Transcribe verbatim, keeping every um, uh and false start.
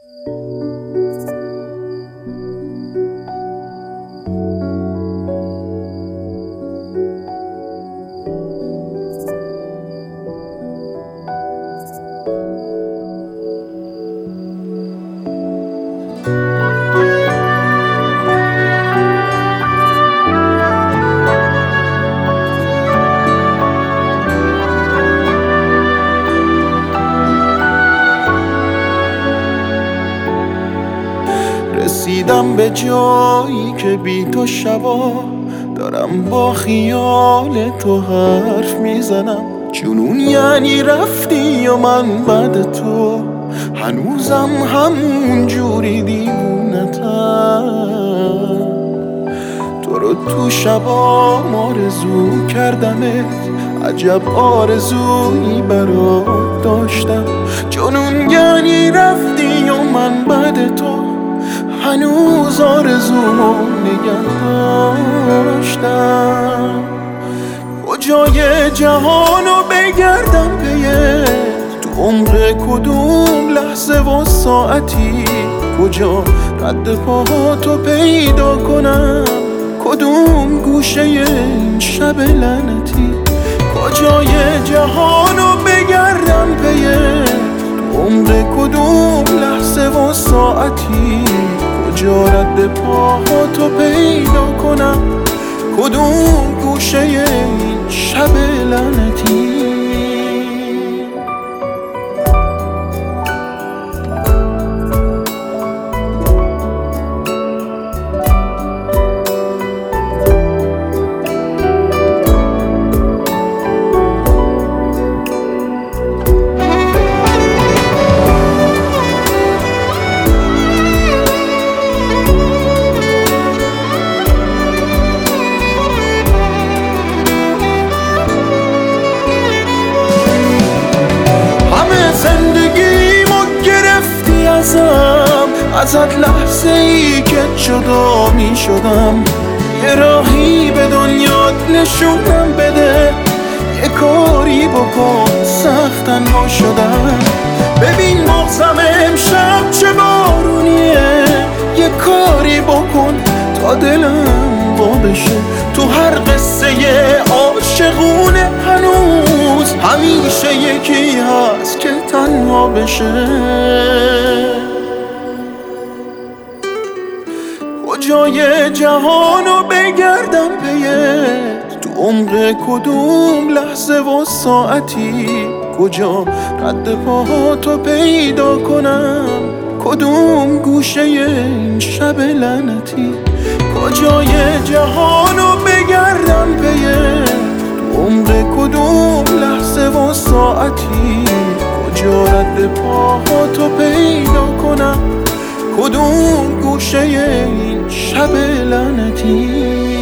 رسیدم به جایی که بی تو شبا دارم با خیال تو حرف میزنم. جنون یعنی رفتی و من بعد تو هنوزم همون جوری دیوونتم. تو رو تو شبا آرزو کردمت، عجب آرزویی برات داشتم. جنون یعنی رفتی و من بعد تو هنوز آرزومو نگه داشتم. کجای جهانو بگردم پیت، تو عمق کدوم لحظه و ساعتی، کجا رد پاهاتو پیدا کنم، کدوم گوشه این شب لعنتی. کجای جهانو بگردم پیت، تو عمق کدوم لحظه و ساعتی، کجا رد پاهاتو پیدا کنم، کدوم گوشه این شب لعنتی. ازت لحظه ای که جدا می شدم، یه راهی به دنیات نشونم بده، یه کاری بکن سخت تنها شدم. ببین مغزم امشب چه بارونیه، یه کاری بکن تا دلم وا بشه. تو هر قصه عاشقونه هنوز همیشه یکی هست که تنها بشه. کجای جهانو بگردم پیت، تو عمق کدوم لحظه و ساعتی، کجا رد پاهاتو پیدا کنم، کدوم گوشه این شب لعنتی. کجای جهانو بگردم پیت، تو عمق کدوم لحظه و ساعتی، کجا رد پاهاتو پیدا کنم، کدوم گوشه این شب لعنتی.